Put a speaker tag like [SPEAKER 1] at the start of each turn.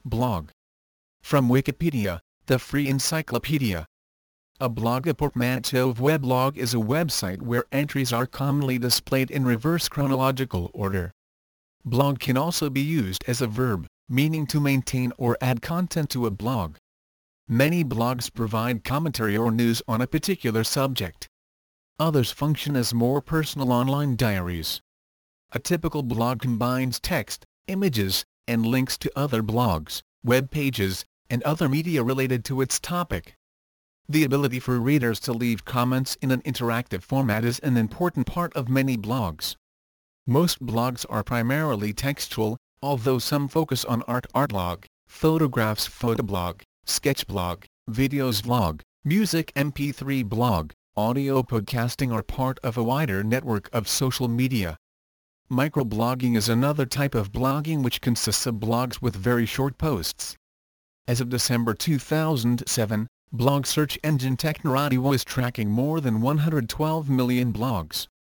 [SPEAKER 1] Blog. From Wikipedia, the free encyclopedia. A blog, a portmanteau of weblog, is a website where entries are commonly displayed in reverse chronological order. Blog can also be used as a verb, meaning to maintain or add content to a blog. Many blogs provide commentary or news on a particular subject. Others function as more personal online diaries. A typical blog combines text, images, and links to other blogs, web pages, and other media related to its topic. The ability for readers to leave comments in an interactive format is an important part of many blogs. Most blogs are primarily textual, although some focus on artblog, photographs photoblog, sketchblog, videos vlog, music mp3 blog, audio podcasting are part of a wider network of social media. Microblogging is another type of blogging which consists of blogs with very short posts. As of December 2007, blog search engine Technorati was tracking more than 112 million blogs.